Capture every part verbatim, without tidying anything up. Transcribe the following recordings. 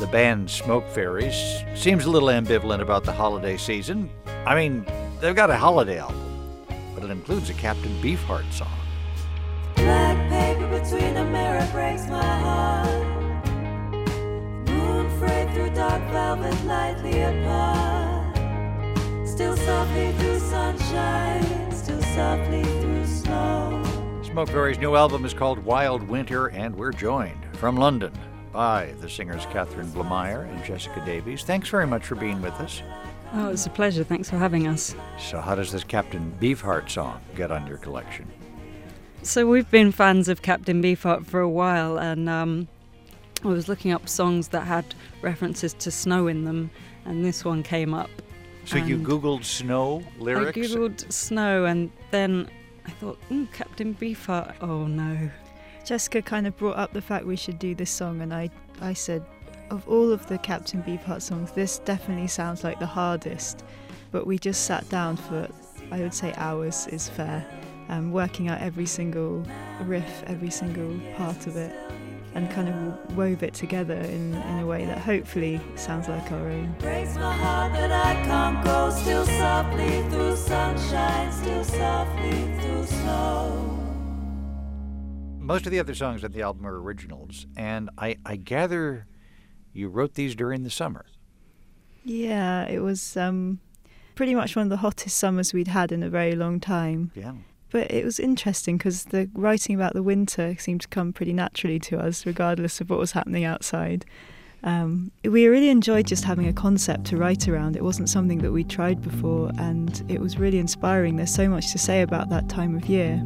band Smoke Fairies seems a little ambivalent about the holiday season. I mean, they've got a holiday album, but it includes a Captain Beefheart song. Black paper between a mirror breaks my heart. Moon frayed through dark velvet lightly apart. Still softly through sunshine, still softly through snow. Smoke Fairies' new album is called Wild Winter, and we're joined from London by the singers Catherine Blemeyer and Jessica Davies. Thanks very much for being with us. Oh, it's a pleasure. Thanks for having us. So how does this Captain Beefheart song get on your collection? So we've been fans of Captain Beefheart for a while, and um, I was looking up songs that had references to snow in them, and this one came up. So you Googled snow lyrics? I Googled snow, and then I thought, mm, Captain Beefheart, oh no. Jessica kind of brought up the fact we should do this song, and I, I said, of all of the Captain Beefheart songs, this definitely sounds like the hardest. But we just sat down for, I would say hours is fair, um, working out every single riff, every single part of it, and kind of wove it together in, in a way that hopefully sounds like our own. Breaks my heart that I can't go, still softly through sunshine, still softly through snow. Most of the other songs on the album are originals, and I, I gather you wrote these during the summer. Yeah, it was um, pretty much one of the hottest summers we'd had in a very long time. Yeah. But it was interesting because the writing about the winter seemed to come pretty naturally to us, regardless of what was happening outside. Um, we really enjoyed just having a concept to write around. It wasn't something that we'd tried before, and it was really inspiring. There's so much to say about that time of year.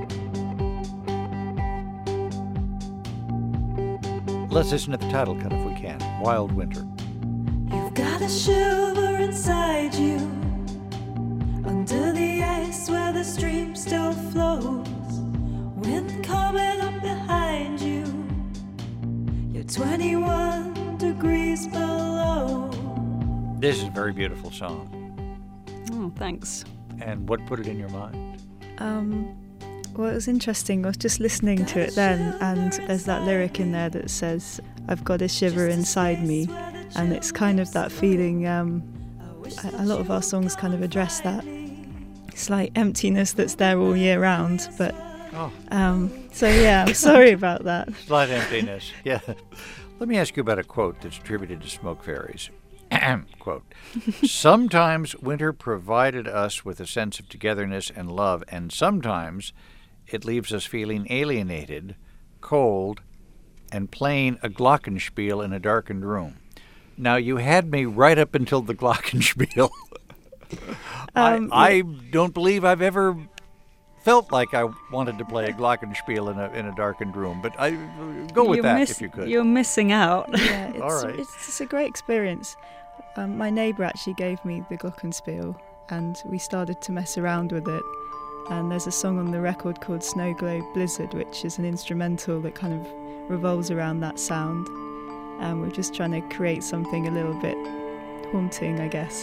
Let's listen to the title cut if we can, Wild Winter. You've got a shiver inside you, under the ice where the stream still flows, wind coming up behind you, you're twenty-one degrees below. This is a very beautiful song. Oh, thanks. And what put it in your mind? Um, well, it was interesting. I was just listening to it then, and there's that lyric in there that says, I've got a shiver inside me. And it's kind of that feeling, um, a, a lot of our songs kind of address that slight emptiness that's there all year round. But oh. um, so yeah, I'm sorry about that. Slight emptiness, yeah. Let me ask you about a quote that's attributed to Smoke Fairies. Quote, sometimes winter provided us with a sense of togetherness and love, and sometimes it leaves us feeling alienated, cold, and playing a glockenspiel in a darkened room. Now, you had me right up until the glockenspiel. um, I, I don't believe I've ever felt like I wanted to play a glockenspiel in a in a darkened room, but I go with you're that miss- if you could. You're missing out. Yeah, it's, All right. it's, it's a great experience. Um, my neighbour actually gave me the glockenspiel, and we started to mess around with it. And there's a song on the record called Snow Globe Blizzard, which is an instrumental that kind of revolves around that sound. And we're just trying to create something a little bit haunting, I guess.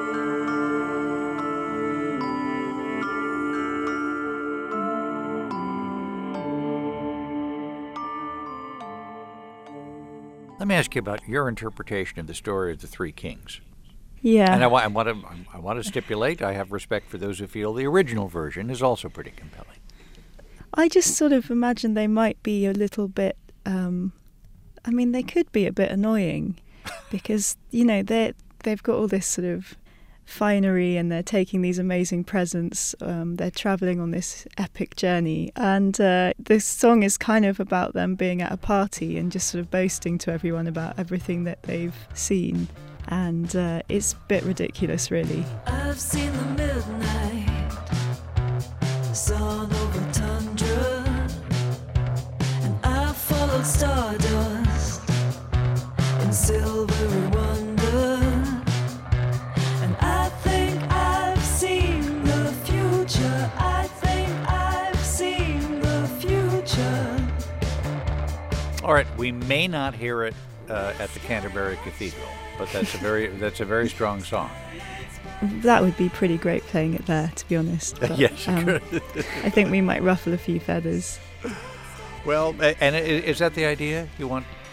Let me ask you about your interpretation of the story of the Three Kings. Yeah. And I, wa- I want to I want to stipulate, I have respect for those who feel the original version is also pretty compelling. I just sort of imagine they might be a little bit, um, I mean, they could be a bit annoying because, you know, they they've got all this sort of finery and they're taking these amazing presents. Um, they're travelling on this epic journey. And uh, this song is kind of about them being at a party and just sort of boasting to everyone about everything that they've seen. And uh, it's a bit ridiculous, really. I've seen the midnight sun over tundra, and I followed stardust in silvery wonder, and I think I've seen the future. I think I've seen the future. All right, we may not hear it uh, at the Canterbury Cathedral, but that's a very that's a very strong song. That would be pretty great playing it there, to be honest. But, yes, you um, could. I think we might ruffle a few feathers. Well, a- and i- is that the idea? You want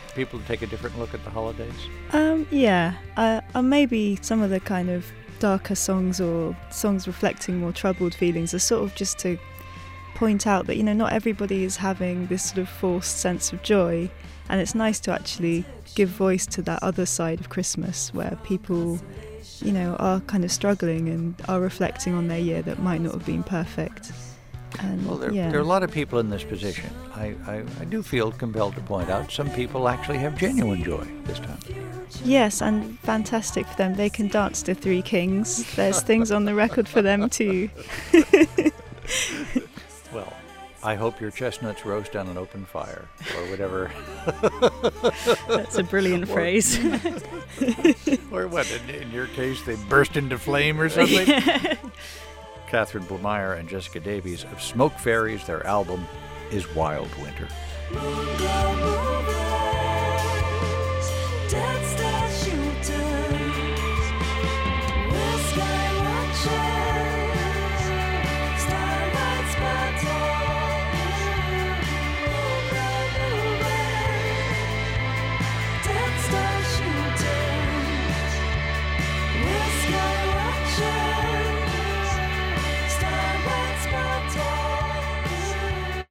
people to take a different look at the holidays? Um, yeah, uh, uh, maybe some of the kind of darker songs or songs reflecting more troubled feelings are sort of just to point out that, you know, not everybody is having this sort of forced sense of joy, and it's nice to actually give voice to that other side of Christmas where people, you know, are kind of struggling and are reflecting on their year that might not have been perfect. And, Well, there, yeah. there are a lot of people in this position. I, I, I do feel compelled to point out some people actually have genuine joy this time. Yes, and fantastic for them. They can dance to Three Kings. There's things on the record for them too. Well, I hope your chestnuts roast on an open fire, or whatever. That's a brilliant phrase. Or what, in, in your case, they burst into flame or something? Catherine Blomeyer and Jessica Davies of Smoke Fairies. Their album is Wild Winter. Moon glow